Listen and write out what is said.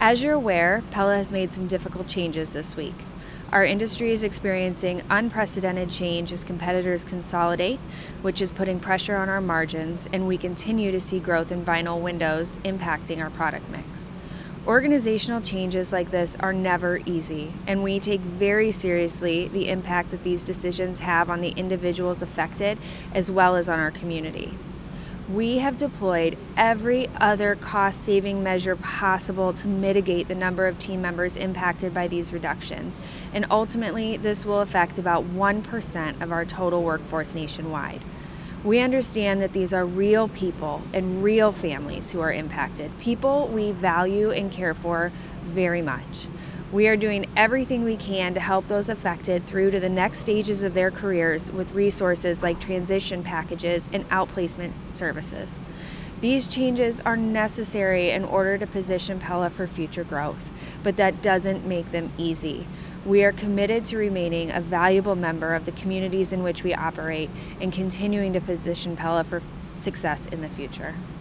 As you're aware, Pella has made some difficult changes this week. Our industry is experiencing unprecedented change as competitors consolidate, which is putting pressure on our margins, and we continue to see growth in vinyl windows impacting our product mix. Organizational changes like this are never easy, and we take very seriously the impact that these decisions have on the individuals affected as well as on our community. We have deployed every other cost-saving measure possible to mitigate the number of team members impacted by these reductions, and ultimately this will affect about 1% of our total workforce nationwide. We understand that these are real people and real families who are impacted, people we value and care for very much. We are doing everything we can to help those affected through to the next stages of their careers with resources like transition packages and outplacement services. These changes are necessary in order to position Pella for future growth, but that doesn't make them easy. We are committed to remaining a valuable member of the communities in which we operate and continuing to position Pella for success in the future.